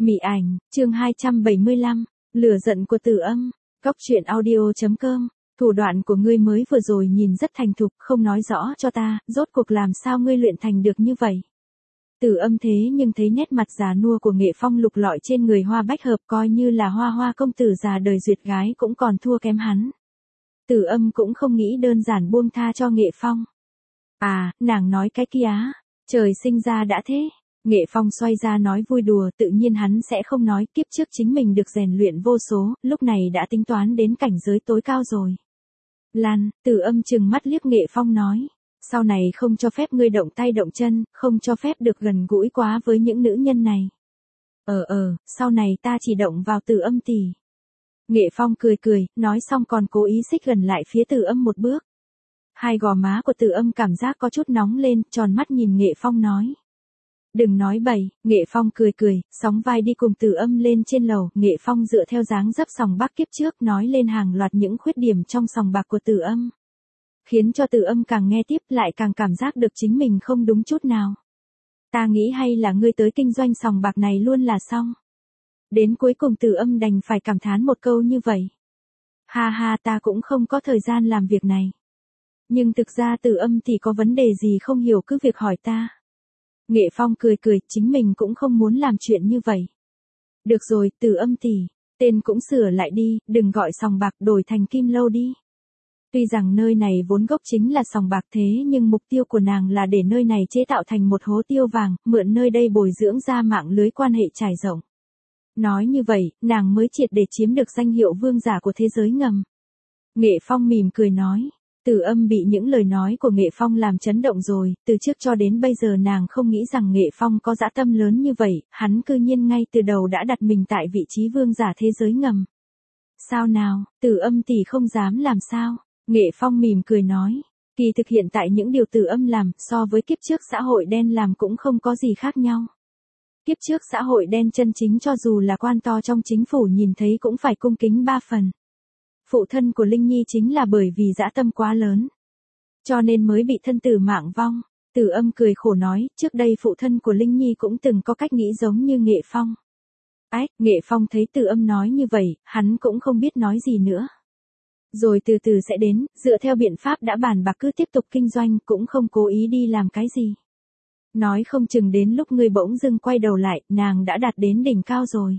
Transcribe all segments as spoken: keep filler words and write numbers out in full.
Mị ảnh, chương hai trăm bảy mươi lăm, lửa giận của Từ Âm. Cóc truyện audio chấm com. Thủ đoạn của ngươi mới vừa rồi nhìn rất thành thục, không nói rõ cho ta, rốt cuộc làm sao ngươi luyện thành được như vậy. Từ Âm thế nhưng thấy nét mặt già nua của Nghệ Phong lục lọi trên người Hoa Bách Hợp, coi như là Hoa Hoa công tử già đời duyệt gái cũng còn thua kém hắn. Từ Âm cũng không nghĩ đơn giản buông tha cho Nghệ Phong. À, nàng nói cái kia á, trời sinh ra đã thế. Nghệ Phong xoay ra nói vui đùa, tự nhiên hắn sẽ không nói, kiếp trước chính mình được rèn luyện vô số, lúc này đã tính toán đến cảnh giới tối cao rồi. Lan, Từ Âm chừng mắt liếc Nghệ Phong nói, sau này không cho phép ngươi động tay động chân, không cho phép được gần gũi quá với những nữ nhân này. Ờ ờ, sau này ta chỉ động vào Từ Âm tỷ. Nghệ Phong cười cười, nói xong còn cố ý xích gần lại phía Từ Âm một bước. Hai gò má của Từ Âm cảm giác có chút nóng lên, tròn mắt nhìn Nghệ Phong nói. Đừng nói bậy, Nghệ Phong cười cười, sóng vai đi cùng Từ Âm lên trên lầu, Nghệ Phong dựa theo dáng dấp sòng bạc kiếp trước nói lên hàng loạt những khuyết điểm trong sòng bạc của Từ Âm. Khiến cho Từ Âm càng nghe tiếp lại càng cảm giác được chính mình không đúng chút nào. Ta nghĩ hay là ngươi tới kinh doanh sòng bạc này luôn là xong. Đến cuối cùng Từ Âm đành phải cảm thán một câu như vậy. Ha ha, ta cũng không có thời gian làm việc này. Nhưng thực ra Từ Âm thì có vấn đề gì không hiểu cứ việc hỏi ta. Nghệ Phong cười cười, chính mình cũng không muốn làm chuyện như vậy. Được rồi, Từ Âm tỷ, tên cũng sửa lại đi, đừng gọi sòng bạc, đổi thành Kim Lâu đi. Tuy rằng nơi này vốn gốc chính là sòng bạc thế nhưng mục tiêu của nàng là để nơi này chế tạo thành một hố tiêu vàng, mượn nơi đây bồi dưỡng ra mạng lưới quan hệ trải rộng. Nói như vậy, nàng mới triệt để chiếm được danh hiệu vương giả của thế giới ngầm. Nghệ Phong mỉm cười nói. Từ Âm bị những lời nói của Nghệ Phong làm chấn động rồi, từ trước cho đến bây giờ nàng không nghĩ rằng Nghệ Phong có dã tâm lớn như vậy, hắn cư nhiên ngay từ đầu đã đặt mình tại vị trí vương giả thế giới ngầm. Sao nào, Từ Âm tỷ không dám làm sao? Nghệ Phong mỉm cười nói, kỳ thực hiện tại những điều Từ Âm làm so với kiếp trước xã hội đen làm cũng không có gì khác nhau. Kiếp trước xã hội đen chân chính cho dù là quan to trong chính phủ nhìn thấy cũng phải cung kính ba phần. Phụ thân của Linh Nhi chính là bởi vì dã tâm quá lớn, cho nên mới bị thân tử mạng vong. Từ Âm cười khổ nói, trước đây phụ thân của Linh Nhi cũng từng có cách nghĩ giống như Nghệ Phong. Ách, Nghệ Phong thấy Từ Âm nói như vậy, hắn cũng không biết nói gì nữa. Rồi từ từ sẽ đến, dựa theo biện pháp đã bàn bạc cứ tiếp tục kinh doanh, cũng không cố ý đi làm cái gì. Nói không chừng đến lúc ngươi bỗng dưng quay đầu lại, nàng đã đạt đến đỉnh cao rồi.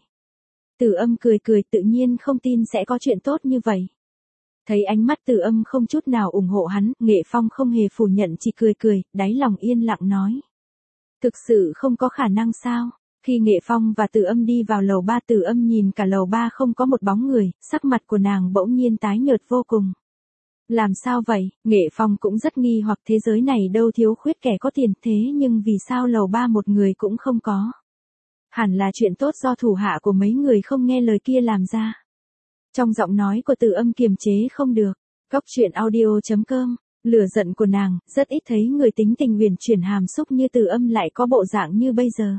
Từ Âm cười cười, tự nhiên không tin sẽ có chuyện tốt như vậy. Thấy ánh mắt Từ Âm không chút nào ủng hộ hắn, Nghệ Phong không hề phủ nhận, chỉ cười cười, đáy lòng yên lặng nói. Thực sự không có khả năng sao? Khi Nghệ Phong và Từ Âm đi vào lầu ba, Từ Âm nhìn cả lầu ba không có một bóng người, sắc mặt của nàng bỗng nhiên tái nhợt vô cùng. Làm sao vậy? Nghệ Phong cũng rất nghi hoặc, thế giới này đâu thiếu khuyết kẻ có tiền, thế nhưng vì sao lầu ba một người cũng không có? Hẳn là chuyện tốt do thủ hạ của mấy người không nghe lời kia làm ra. Trong giọng nói của Từ Âm kiềm chế không được. Cóc truyện audio chấm com. Lửa giận của nàng, rất ít thấy người tính tình huyền chuyển hàm xúc như Từ Âm lại có bộ dạng như bây giờ.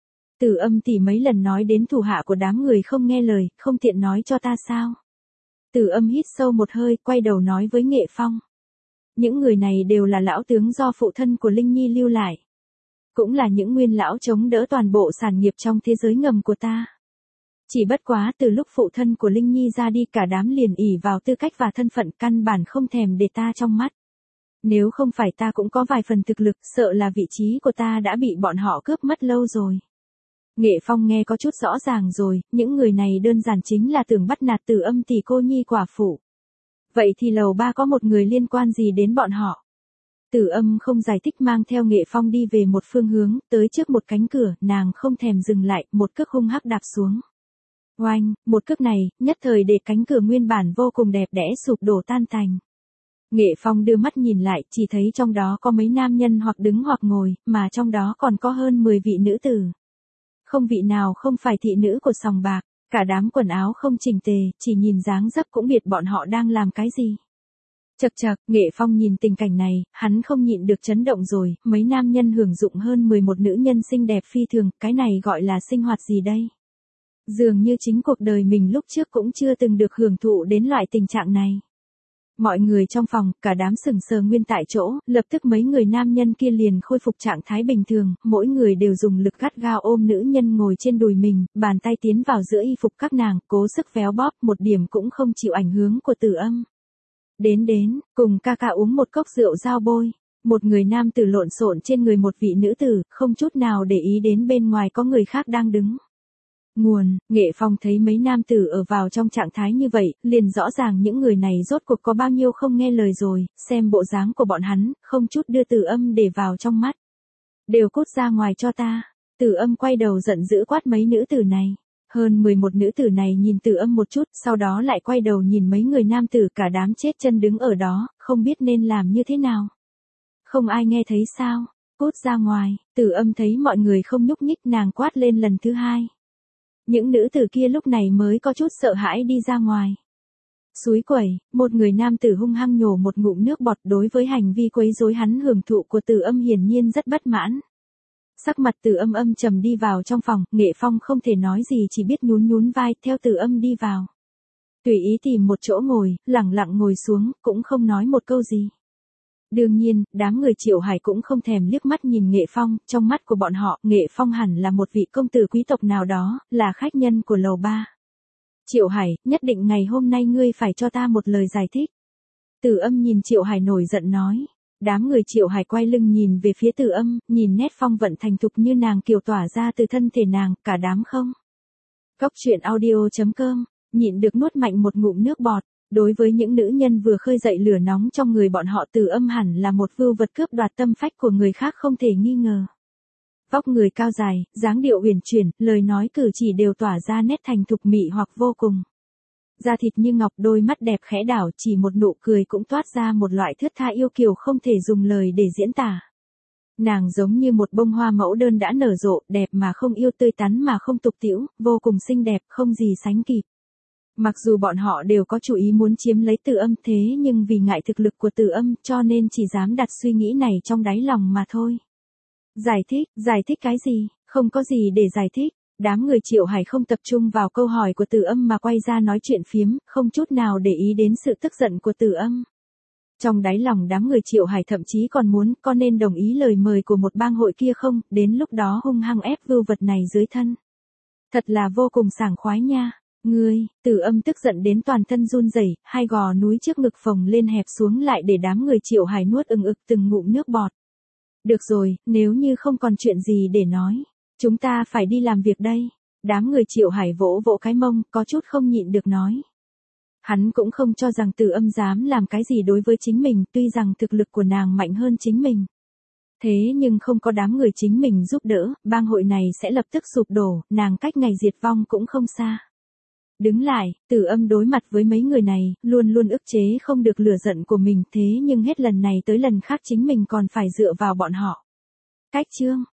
Từ Âm tỷ mấy lần nói đến thủ hạ của đám người không nghe lời, không tiện nói cho ta sao? Từ Âm hít sâu một hơi, quay đầu nói với Nghệ Phong. Những người này đều là lão tướng do phụ thân của Linh Nhi lưu lại. Cũng là những nguyên lão chống đỡ toàn bộ sản nghiệp trong thế giới ngầm của ta. Chỉ bất quá từ lúc phụ thân của Linh Nhi ra đi, cả đám liền ỷ vào tư cách và thân phận, căn bản không thèm để ta trong mắt. Nếu không phải ta cũng có vài phần thực lực, sợ là vị trí của ta đã bị bọn họ cướp mất lâu rồi. Nghệ Phong nghe có chút rõ ràng rồi, những người này đơn giản chính là tưởng bắt nạt Từ Âm tỷ cô nhi quả phụ. Vậy thì lầu ba có một người liên quan gì đến bọn họ? Từ Âm không giải thích, mang theo Nghệ Phong đi về một phương hướng, tới trước một cánh cửa, nàng không thèm dừng lại, một cước hung hăng đạp xuống. Oanh, một cước này, nhất thời để cánh cửa nguyên bản vô cùng đẹp đẽ sụp đổ tan tành. Nghệ Phong đưa mắt nhìn lại, chỉ thấy trong đó có mấy nam nhân hoặc đứng hoặc ngồi, mà trong đó còn có hơn mười vị nữ tử. Không vị nào không phải thị nữ của sòng bạc, cả đám quần áo không chỉnh tề, chỉ nhìn dáng dấp cũng biết bọn họ đang làm cái gì. Chậc chậc, Nghệ Phong nhìn tình cảnh này, hắn không nhịn được chấn động rồi, mấy nam nhân hưởng dụng hơn mười một nữ nhân xinh đẹp phi thường, cái này gọi là sinh hoạt gì đây? Dường như chính cuộc đời mình lúc trước cũng chưa từng được hưởng thụ đến loại tình trạng này. Mọi người trong phòng, cả đám sững sờ nguyên tại chỗ, lập tức mấy người nam nhân kia liền khôi phục trạng thái bình thường, mỗi người đều dùng lực gắt gao ôm nữ nhân ngồi trên đùi mình, bàn tay tiến vào giữa y phục các nàng, cố sức véo bóp, một điểm cũng không chịu ảnh hưởng của Tử Âm. Đến đến, cùng ca ca uống một cốc rượu giao bôi. Một người nam tử lộn xộn trên người một vị nữ tử, không chút nào để ý đến bên ngoài có người khác đang đứng. Nguồn, Nghệ Phong thấy mấy nam tử ở vào trong trạng thái như vậy, liền rõ ràng những người này rốt cuộc có bao nhiêu không nghe lời rồi, xem bộ dáng của bọn hắn, không chút đưa Tử Âm để vào trong mắt. Đều cút ra ngoài cho ta. Tử Âm quay đầu giận dữ quát mấy nữ tử này. Hơn mười một nữ tử này nhìn Tử Âm một chút, sau đó lại quay đầu nhìn mấy người nam tử cả đám chết chân đứng ở đó, không biết nên làm như thế nào. Không ai nghe thấy sao? Cút ra ngoài. Tử Âm thấy mọi người không nhúc nhích, nàng quát lên lần thứ hai. Những nữ tử kia lúc này mới có chút sợ hãi đi ra ngoài. Xúi quẩy, một người nam tử hung hăng nhổ một ngụm nước bọt, đối với hành vi quấy rối hắn hưởng thụ của Tử Âm hiển nhiên rất bất mãn. Sắc mặt Tử Âm âm trầm đi vào trong phòng, Nghệ Phong không thể nói gì chỉ biết nhún nhún vai theo Tử Âm đi vào. Tùy ý tìm một chỗ ngồi, lẳng lặng ngồi xuống, cũng không nói một câu gì. Đương nhiên, đám người Triệu Hải cũng không thèm liếc mắt nhìn Nghệ Phong, trong mắt của bọn họ, Nghệ Phong hẳn là một vị công tử quý tộc nào đó, là khách nhân của lầu ba. Triệu Hải, nhất định ngày hôm nay ngươi phải cho ta một lời giải thích. Tử Âm nhìn Triệu Hải nổi giận nói. Đám người Triệu Hải quay lưng nhìn về phía Tử Âm, nhìn nét phong vận thành thục như nàng kiều tỏa ra từ thân thể nàng, cả đám không. Cốc truyện audio chấm com, nhịn được nuốt mạnh một ngụm nước bọt. Đối với những nữ nhân vừa khơi dậy lửa nóng trong người bọn họ, Tử Âm hẳn là một vưu vật cướp đoạt tâm phách của người khác không thể nghi ngờ. Vóc người cao dài, dáng điệu uyển chuyển, lời nói cử chỉ đều tỏa ra nét thành thục mị hoặc vô cùng. Da thịt như ngọc, đôi mắt đẹp khẽ đảo, chỉ một nụ cười cũng toát ra một loại thướt tha yêu kiều không thể dùng lời để diễn tả. Nàng giống như một bông hoa mẫu đơn đã nở rộ, đẹp mà không yêu, tươi tắn mà không tục tĩu, vô cùng xinh đẹp, không gì sánh kịp. Mặc dù bọn họ đều có chủ ý muốn chiếm lấy Tử Âm, thế nhưng vì ngại thực lực của Tử Âm cho nên chỉ dám đặt suy nghĩ này trong đáy lòng mà thôi. Giải thích, giải thích cái gì, không có gì để giải thích. Đám người Triệu Hải không tập trung vào câu hỏi của Tử Âm mà quay ra nói chuyện phiếm, không chút nào để ý đến sự tức giận của Tử Âm. Trong đáy lòng đám người Triệu Hải thậm chí còn muốn, có nên đồng ý lời mời của một bang hội kia không, đến lúc đó hung hăng ép vưu vật này dưới thân. Thật là vô cùng sảng khoái nha. Ngươi, Tử Âm tức giận đến toàn thân run rẩy, hai gò núi trước ngực phồng lên hẹp xuống lại để đám người Triệu Hải nuốt ừng ực từng ngụm nước bọt. Được rồi, nếu như không còn chuyện gì để nói, chúng ta phải đi làm việc đây. Đám người Triệu Hải vỗ vỗ cái mông, có chút không nhịn được nói. Hắn cũng không cho rằng Tử Âm dám làm cái gì đối với chính mình, tuy rằng thực lực của nàng mạnh hơn chính mình. Thế nhưng không có đám người chính mình giúp đỡ, bang hội này sẽ lập tức sụp đổ, nàng cách ngày diệt vong cũng không xa. Đứng lại, Tử Âm đối mặt với mấy người này, luôn luôn ức chế không được lửa giận của mình, thế nhưng hết lần này tới lần khác chính mình còn phải dựa vào bọn họ. Cách chương,